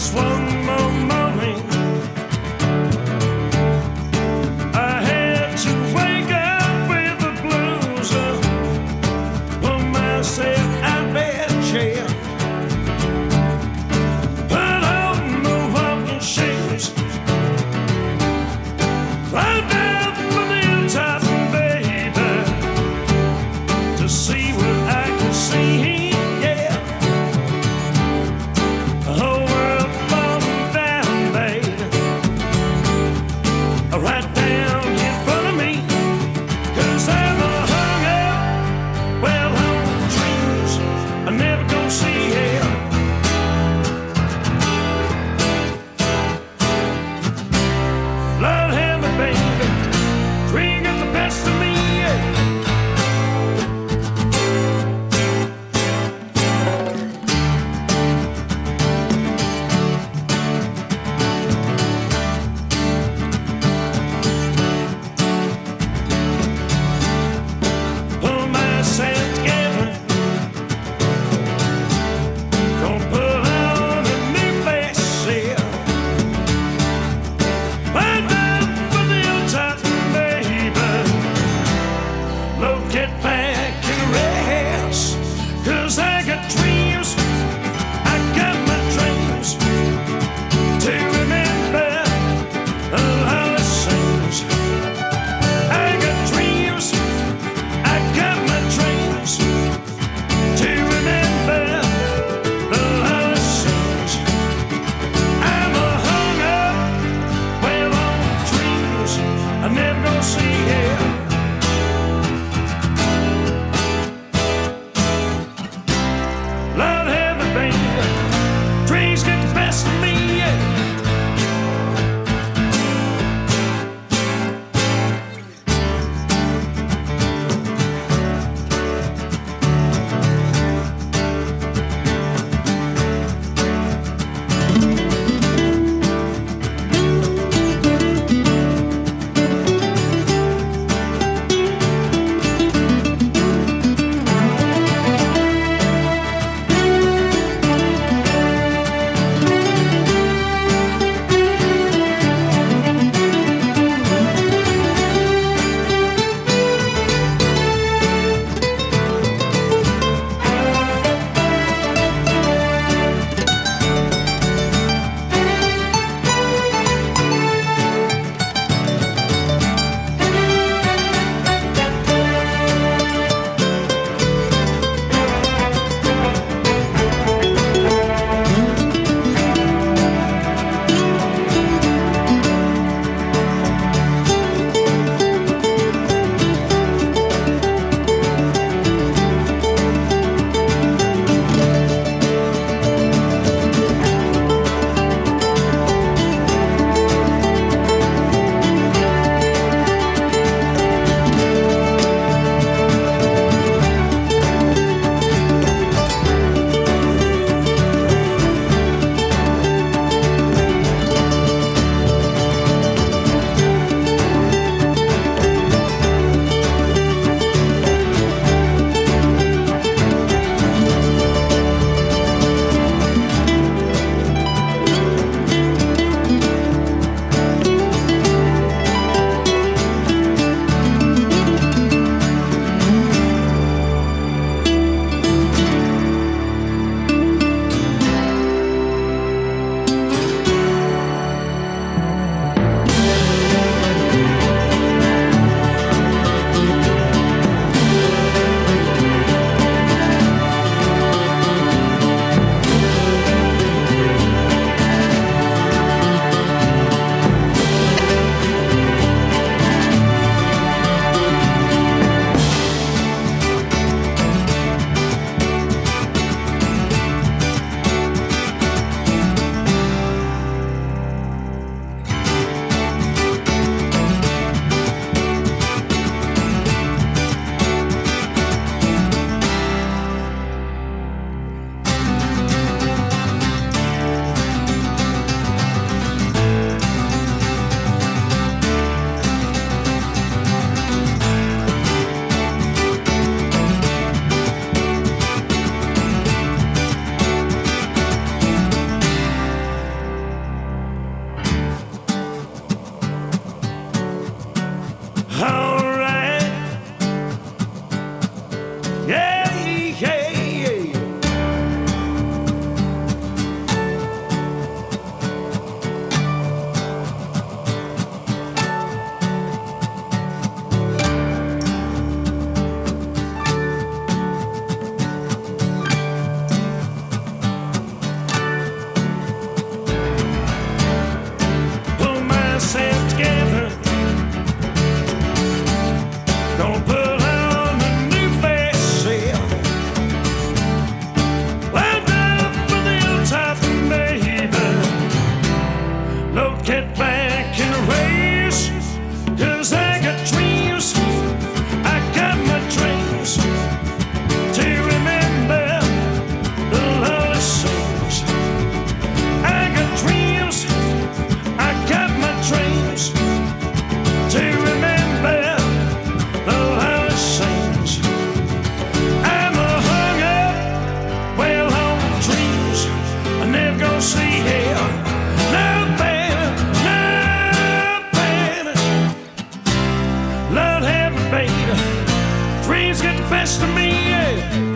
just one more morning. I had to wake up with the blues, put myself out of bed chair, put on the walking shoes, right down for the hilltops, baby, to see what I can see. Gonna put on a new face, yeah. Wound up for the old top, baby. Look, get back in the race, 'cause I got dreams. I got my dreams to remember the love songs. I got dreams. I got my dreams to remember the love songs. I'm a hung up, well on dreams I never gonna see here. No, baby, no, baby. Lord have me, baby. Dreams get the best of me, yeah.